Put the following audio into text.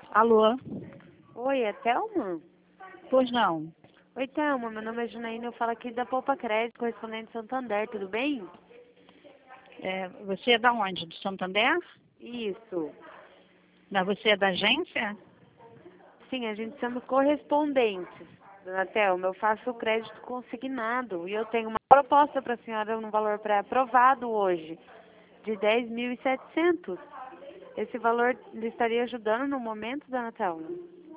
Alô? Oi, é Thelma? Pois não. Oi, Thelma, meu nome é Janaína, eu falo aqui da Poupa Crédito, correspondente Santander, tudo bem? Você é da onde? Do Santander? Isso. Você é da agência? Sim, a gente somos correspondentes, dona Thelma. Eu faço crédito consignado e eu tenho uma proposta para a senhora num valor pré-aprovado hoje, de 10.700. Esse valor lhe estaria ajudando no momento, dona Thelma?